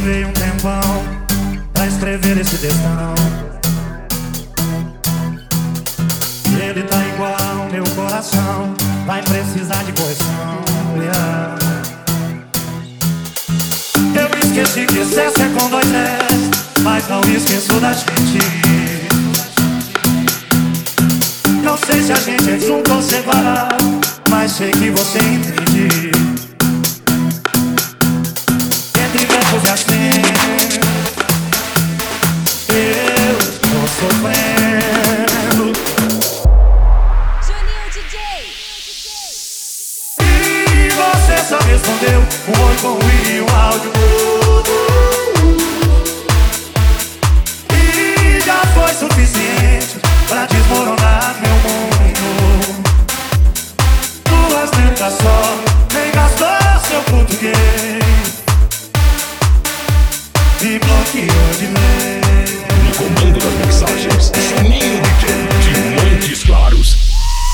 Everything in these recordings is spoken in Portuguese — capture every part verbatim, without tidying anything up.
levei um tempão pra escrever esse textão. Ele tá igual ao meu coração, vai precisar de correção. Yeah. Eu esqueci que excesso é com dois S, mas não esqueço da gente. Não sei se a gente é junto ou separado, mas sei que você entende. Entre verbos e assim, eu tô sofrendo. Juninho D J. E você só respondeu um oi com um i e um áudio. E já foi suficiente pra desmoronar meu mundo. Duas letras só, nem gastou seu português. Me bloqueou de lei. No comando das mensagens, Juninho D J de Montes Claros.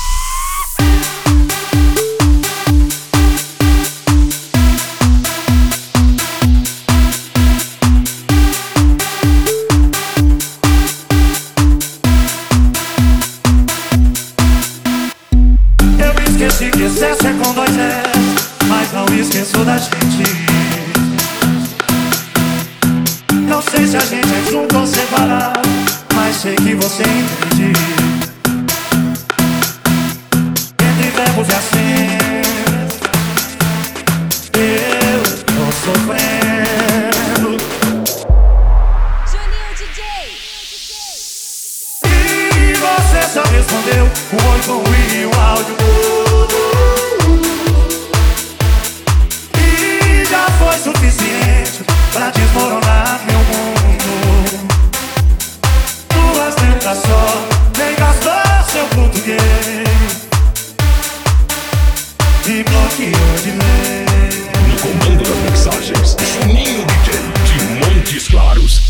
Esqueci que excesso é com dois S, mas não esqueço da gente. Não sei se a gente é junto ou separado, mas sei que você entende. Entre verbos e assim, eu tô sofrendo. Juninho D J. E você só respondeu um oi com um i e um áudio. E já foi suficiente pra desmoronar meu mundo. Duas letras só, nem gastou seu português. Me bloqueou de lei. No comando das mensagens, Juninho D J de Montes Claros.